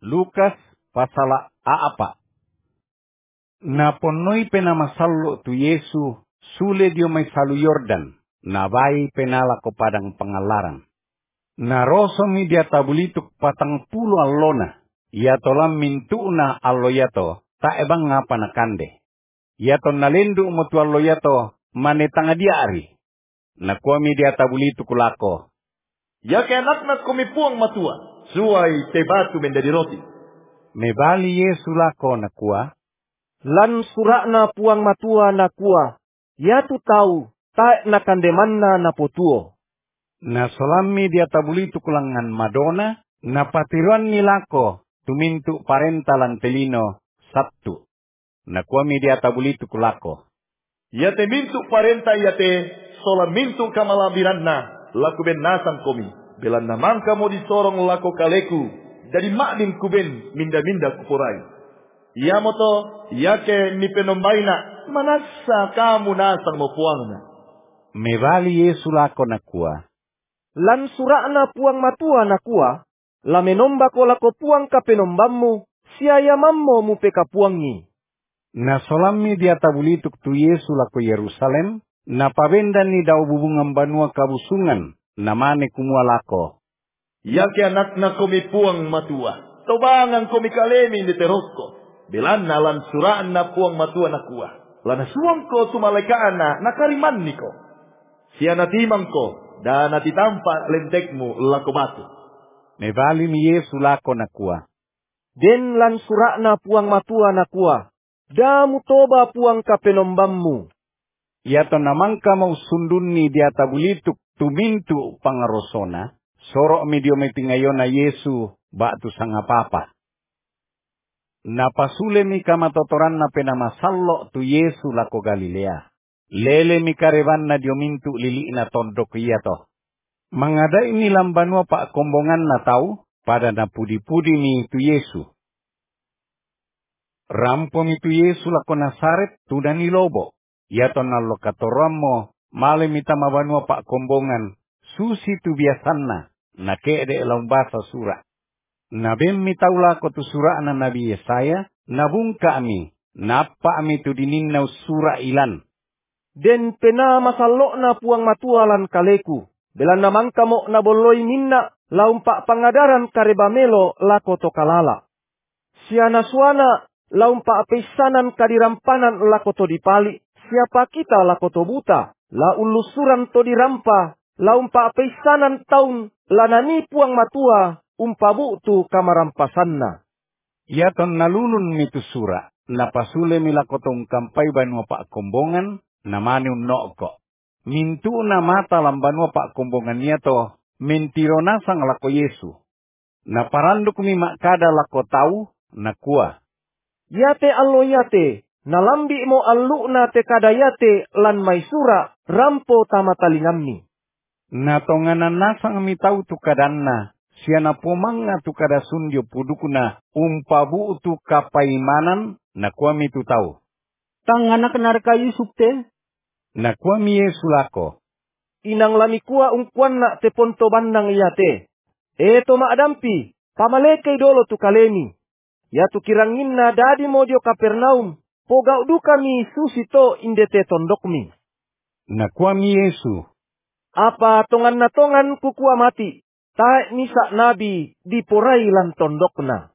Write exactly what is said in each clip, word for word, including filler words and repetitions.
Lukas pasal apa? Naponoi penamasallo tu Yesu sule dio may salu Yordan, nabai penala ko padang pangalaran. Naroso mi dia tabulituk patang pulo allona, ia tolam mintuna allo yato, ta ebang ngapa nakande. Ia to nalendu mutu allo yato, manetanga dia ari. Nakuha mi dia tabulituk lako. Ya ke anak na kumipuang matua, suai tebatu menjadi roti. Mebali Yesu lako nakuha. Lan surakna puang matua nakuha, ya tu tahu, tak nakandemanna napotuo. Na solami dia tabulituk langan Madonna, na patiruan nilako, tumintu parentalan telino, Sabtu. Nakuha mi dia tabulituk lako. Ya te mintu parenta ya te, sola mintu kamalabiran na, laku ben nasang komi. Belan namang kamu disorong lako kaleku, dari makdim kuben minda-minda kupurai. Ya moto, ya ke ni penombaina, manasa kamu nasang mo puangna. Mebali Yesu lako nakuha. Lan surakna puang matua nakuha, la menomba ko lako puang ka penombammu, siaya mammo mu peka puangi. Na solami dia tabulituk tu Yesu lako Yerusalem, na pabenda ni daw bubungan banua kabusungan, namane kumua lako. Ya ke anak na komi puang matua, tobangan komi kalemi ni terosko. Belan nalan suraan na puang matua nakuha. Lana suang ko tumalekaan na nakariman niko. Siya natimang ko, dan natitampa lentekmu lako batu. Mebali mi Yesu lako nakuha. Den lan surakna puang matua nakuha, damu toba puang ka penombammu. Iato namangka mau sundun ni dia tabulituk tumintu pangarosona, sorok mi dio may pingayona Yesu, batu sangapapa. Napasule mi kamatotoran na penamasallo tu Yesu lako Galilea. Lele mi karevan na dio mintu lili na tondok iato. Mangadai ni lambanua pak kombongan na tau, pada na pudi-pudi mi tu Yesu. Rampo mi tu Yesu lako Nasaret tu dani lobo. Iato nalo katoramo, male mita mabanua pak kombongan, susi tu biasanna, na keede elang basa surah. Nabem mitaula ko tu surah na Nabi Yesaya, nabungka ami, napa ami tu dininnaw surah ilan. Den pena masalok na puang matualan kaleku, belan namang kamo naboloi minna, laumpak pangadaran karebamelo lako to kalala. Siana suana, laumpak peisanan kadirampanan lako to dipali, siapa kita lako to buta, la ulusuran to dirampa, laumpak peisanan taun, lanani puang matua, umpabu tu kamarampasanna. Iaton nalulun mitu surah, napasule milakotong kampai banua pak kombongan, namani unnoko. Mintu na mata lambanua pak kombongan iato, mentirona sang lako Yesu. Naparanduk mi makada lako tau, nakua. Yate allo yate, nalambi mo allu na te kada yate, lan may sura, rampo tamatalingamni. Natonganan nasang mi tau tu kadanna, siya na pumanga tu kada sundio pudukuna, umpabu tu kapaimanan, nakua mi tu tau. Tanganak narka Yusuf te? Nakua mi Yesu lako. Inang lamikua ungkuan na te ponto bandang iyate. Eto maadampi, pamalekay dolo tu kalemi. Ya tu kirangin na dadi modio Kapernaum, pogau du kami susito indete tondokmi. Nakua mi Yesu. Apa tongan na tongan kukua mati, ta nisa nabi diporai lan tondokna.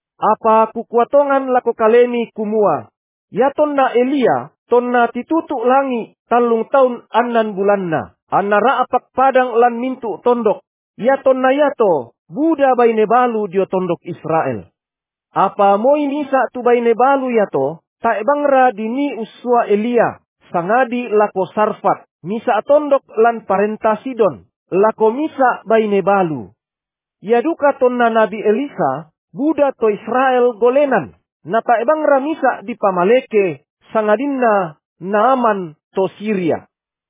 Apa kukua tongan lako kalemi kumua, ya tonna Elia, tonna titutuk langi, talung taun anan bulanna, anara apak padang lan mintu tondok, ya tonna yato, Buddha baine balu dio tondok Israel. Apa moi nisa tu baine balu yato, ta bangra dini usua Elia, sangadi lako Sarfat, misa tondok lan parenta Sidon, lako misa baine balu. Ya duka tonna Nabi Elisa, Buddha to Israel golenan, na ta bangra misa di pamaleke, sangadinna Naaman to Syria.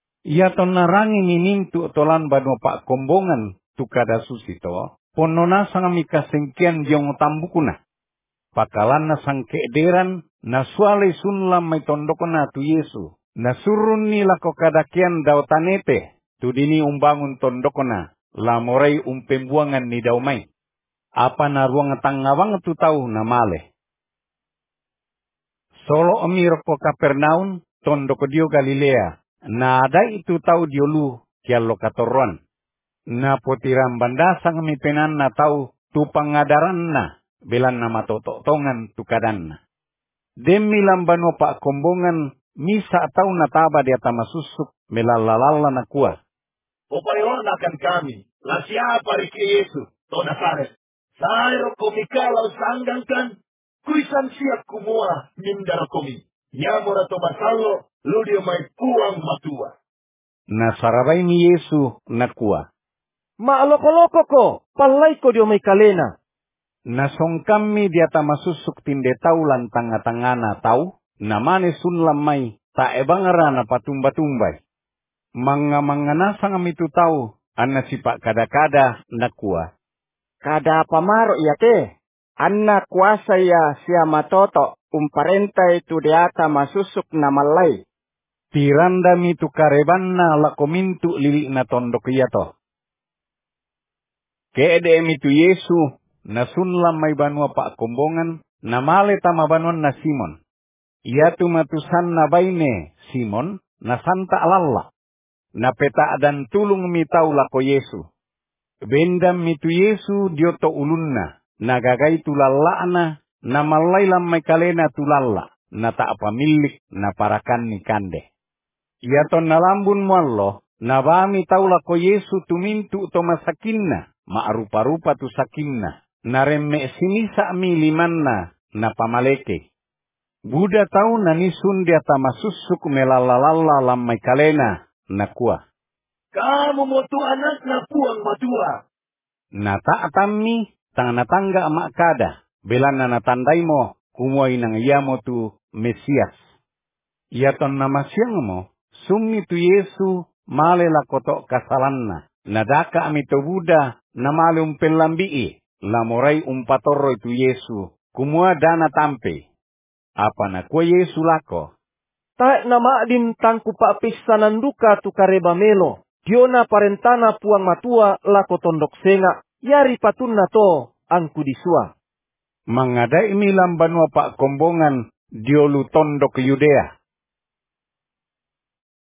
Ia tonna rangi minintu tolan banua pak kombongan tu kada susito, ponona sang mika sengkian diong tambukuna. Pakalan na sangke deran, na suale sunlam may tondokona tu Yesu. Nasurun nila ko kadakian daw tanete, tu dini umbangun tondokona, lamoray umpembuangan ni daw may. Apa na ruang tangawang tu tahu na male. Solo amir ko Kapernaum, tondo ko dio Galilea. Na ada itu tahu diolu kialo katoron. Na potiram banda sang mipenan na tahu tu pangadaran na. Belan na matototongan tu kadan na. Demi lambano pa kombongan misa tahu na taba dia tamasusuk melalalala na kuah. Opayon akan kami. La siapa riki Yesu. To Nazaret. Sairo komi kalau sanggangkan. Kuisan siap kumua mindara komi. Yamora to masalo. Ludio may puang matua. Nasarabay ni Yesu na kuah. Maaloko-loko ko. Palay ko dio may kalena. Nasong kami dia tamasusuk tinde tau lantang tangana tau. Namane sunlamay ta ebangara na patumba-tumbay. Mga mga nasang amitu tau. Anna sipak kada-kada na kuah. Kada pamaro iya te. Anna kuasa ya siya matoto. Umparenta itu diata masusuk na malay. Tiranda mitu kareban na lakomintu lili na tondok iya to. Keede mitu Yesu. Nasunlam may banwa pa kumbongan. Namale tamabanon na Simon. Iya tumatusan na bayne Simon. Na santa alalla. Na peta dan tulong mitaw lako Yesu. Bendam mitu Yesu dioto ulunna. Nagagay tulala na. Na malaylam may kalena tulala. Na taapamilik na parakan ni kande. Iyaton nalambun mo allo. Na ba mitaw lako Yesu tumintu to masakin na. Maarupa-rupa tu sakin na. Naremme sinisa mi liman na. Na pamaleke. Buda tau na nisun dia tamasusuk melalalala lam may kalena. Nakua. Kamu mo tu anak na puang matua. Nataatami tang natangga makada. Belan na natandai mo kumuay nang iya mo tu Mesias. Iyaton na masyang mo sumi tu Yesu male lakoto kasalan na. Nadaka ami to Buda na male umpelambii. Lamoray umpatoro tu Yesu kumua dana tampe. Apa na kwa Yesu lako? Ta nama din tangku pa pisanan duka tu kareba melo. Diona parentana puang matua lako tondok senga. Yari patun na to ang kudisua. Mangadai milam banwa pak kombongan diolu tondok Yudea.